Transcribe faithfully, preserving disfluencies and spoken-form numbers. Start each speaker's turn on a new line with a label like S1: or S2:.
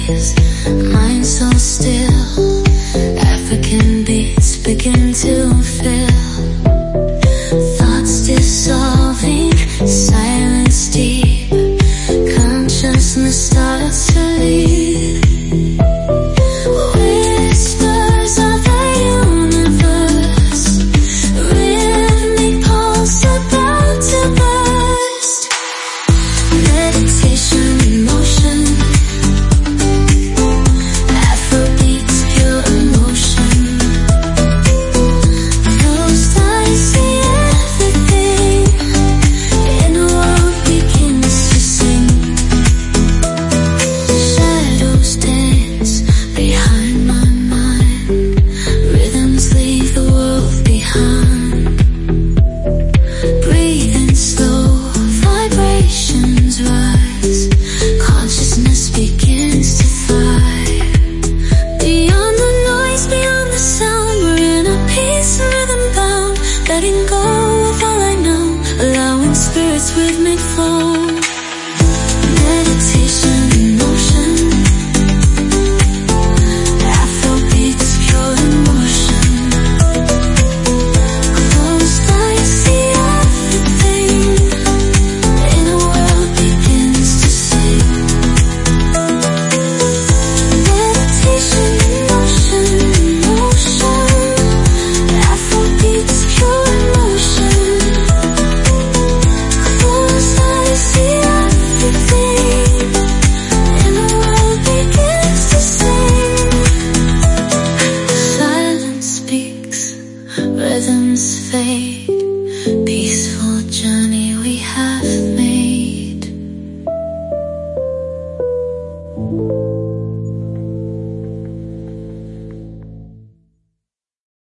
S1: breeze, mind so still. African beats begin to fill. Thoughts dissolving, silence deep. Consciousness starts to leave. Whispers of the universe, rhythmic pulse about to burst. Meditation in motion, Afrobeats pure emotion. Closed eyes see everything, inner world begins to sing. Shadows dance behind my mind, rhythms leave the world behind. Breathing slow, vibrations rise, consciousness begins to thrive. Beyond the noise, beyond the sound, we're in a peace rhythm bound. Letting go of all I know, allowing spirits rhythmic flow. Meditation in motion, Afrobeats pure emotion. Closed eyes see everything, inner world begins to sing. Meditation in motion, motion, Afrobeats pure emotion. Closed eyes see everything, inner world begins to sing. Silence speaks, rhythms fade, peaceful journey we have made.